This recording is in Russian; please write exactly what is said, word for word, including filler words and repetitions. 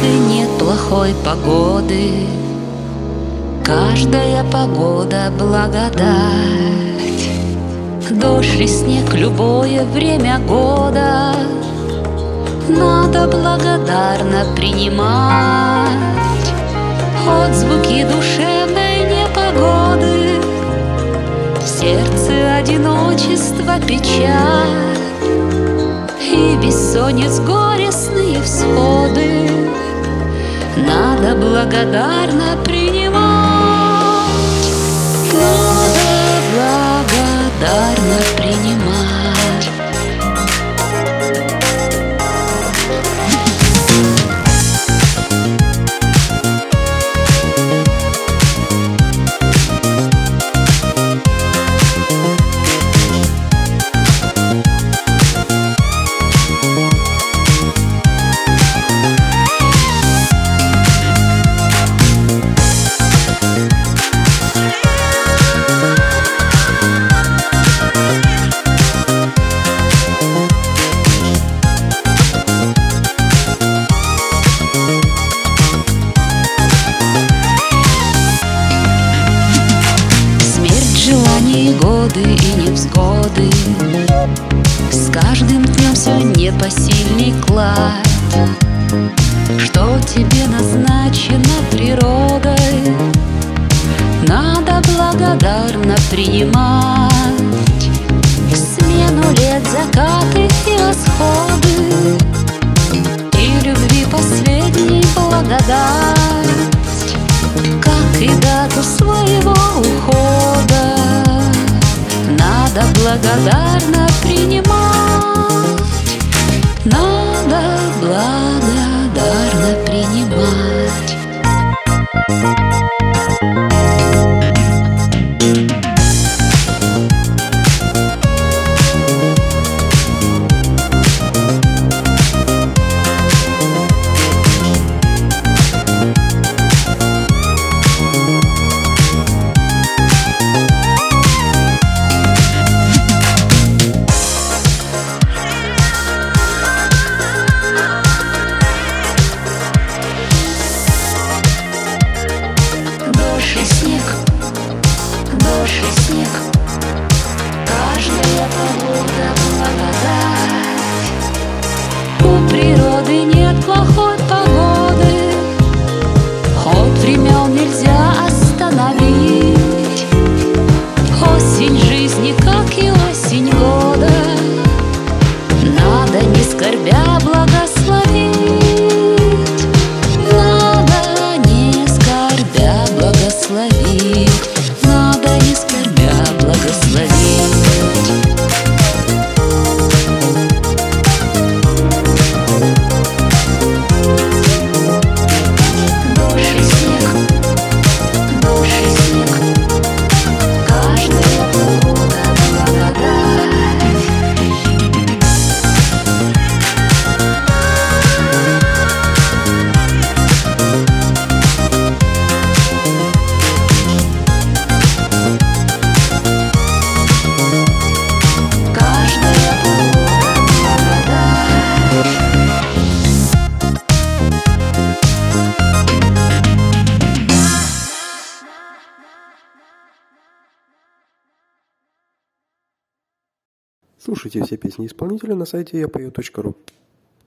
свете нет плохой погоды. Каждая погода — благодать. Дождь и снег, любое время года надо благодарно принимать. Отзвуки душевной непогоды, в сердце одиночество, печаль и бессонниц горестные всходы надо благодарно принимать. Надо благодарно принимать. Годы и невзгоды, с каждым днем все непосильней кладь. Что тебе назначено природой, надо благодарно принимать. Смену лет, закаты и восходы, и любви последней благодать, как и дату своего ухода надо благодарно принимать. Надо благодарно принимать. Каждая погода — благодать. У природы нет плохой погоды, ход времен нельзя остановить. Осень жизни, как и осень года, надо не скорбя благословить. Надо не скорбя благословить. Надо не скорбя благословить. Слушайте все песни исполнителя на сайте я пою точка ру.